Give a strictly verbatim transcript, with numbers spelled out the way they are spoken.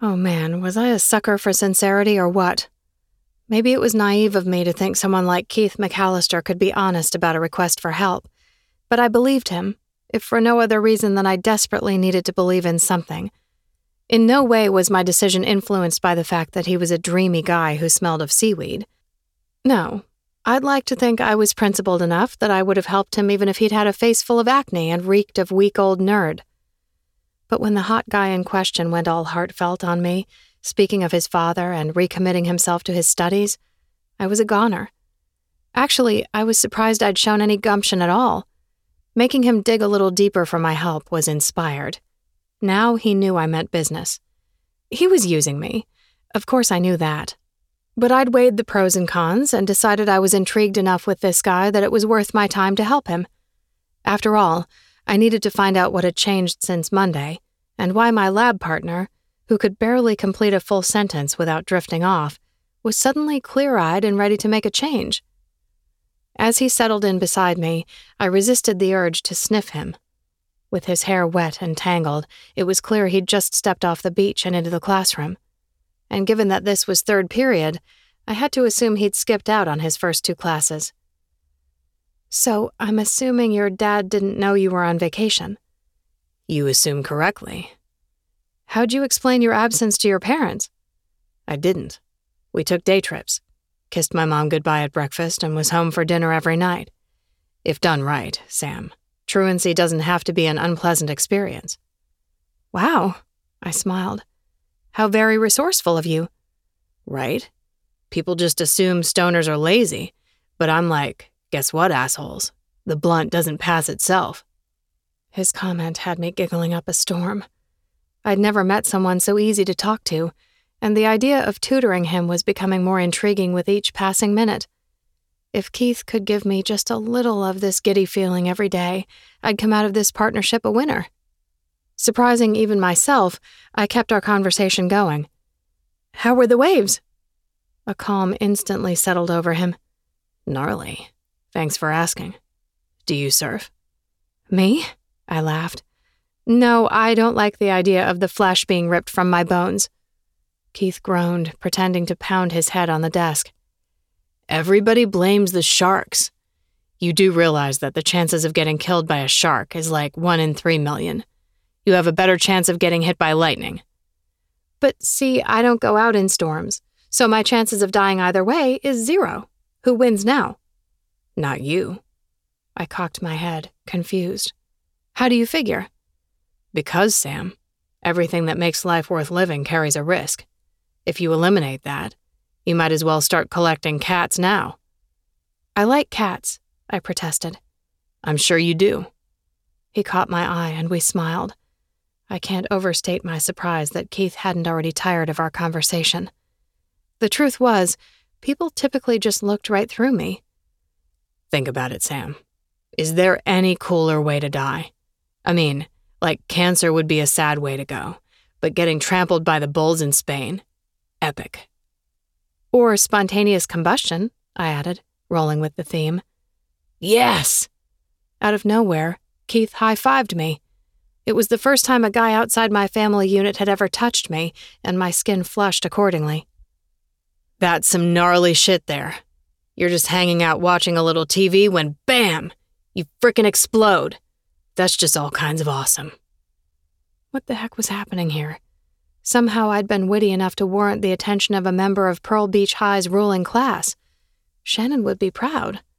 Oh man, was I a sucker for sincerity or what? Maybe it was naive of me to think someone like Keith McAllister could be honest about a request for help, but I believed him, if for no other reason than I desperately needed to believe in something. In no way was my decision influenced by the fact that he was a dreamy guy who smelled of seaweed. No, I'd like to think I was principled enough that I would have helped him even if he'd had a face full of acne and reeked of weak old nerd. But when the hot guy in question went all heartfelt on me, speaking of his father and recommitting himself to his studies, I was a goner. Actually, I was surprised I'd shown any gumption at all. Making him dig a little deeper for my help was inspired. Now he knew I meant business. He was using me. Of course I knew that. But I'd weighed the pros and cons and decided I was intrigued enough with this guy that it was worth my time to help him. After all, I needed to find out what had changed since Monday, and why my lab partner, who could barely complete a full sentence without drifting off, was suddenly clear-eyed and ready to make a change. As he settled in beside me, I resisted the urge to sniff him. With his hair wet and tangled, it was clear he'd just stepped off the beach and into the classroom. And given that this was third period, I had to assume he'd skipped out on his first two classes. So, I'm assuming your dad didn't know you were on vacation. You assume correctly. How'd you explain your absence to your parents? I didn't. We took day trips. Kissed my mom goodbye at breakfast and was home for dinner every night. If done right, Sam, truancy doesn't have to be an unpleasant experience. Wow, I smiled. How very resourceful of you. Right? People just assume stoners are lazy, but I'm like, guess what, assholes? The blunt doesn't pass itself. His comment had me giggling up a storm. I'd never met someone so easy to talk to, and the idea of tutoring him was becoming more intriguing with each passing minute. If Keith could give me just a little of this giddy feeling every day, I'd come out of this partnership a winner. Surprising even myself, I kept our conversation going. How were the waves? A calm instantly settled over him. Gnarly. Thanks for asking. Do you surf? Me? I laughed. No, I don't like the idea of the flesh being ripped from my bones. Keith groaned, pretending to pound his head on the desk. Everybody blames the sharks. You do realize that the chances of getting killed by a shark is like one in three million. You have a better chance of getting hit by lightning. But see, I don't go out in storms, so my chances of dying either way is zero. Who wins now? Not you. I cocked my head, confused. How do you figure? Because, Sam, everything that makes life worth living carries a risk. If you eliminate that, you might as well start collecting cats now. I like cats, I protested. I'm sure you do. He caught my eye and we smiled. I can't overstate my surprise that Keith hadn't already tired of our conversation. The truth was, people typically just looked right through me. Think about it, Sam. Is there any cooler way to die? I mean, like cancer would be a sad way to go, but getting trampled by the bulls in Spain, epic. Or spontaneous combustion, I added, rolling with the theme. Yes! Out of nowhere, Keith high-fived me. It was the first time a guy outside my family unit had ever touched me, and my skin flushed accordingly. That's some gnarly shit there. You're just hanging out watching a little T V when, bam, you frickin' explode. That's just all kinds of awesome. What the heck was happening here? Somehow I'd been witty enough to warrant the attention of a member of Pearl Beach High's ruling class. Shannon would be proud.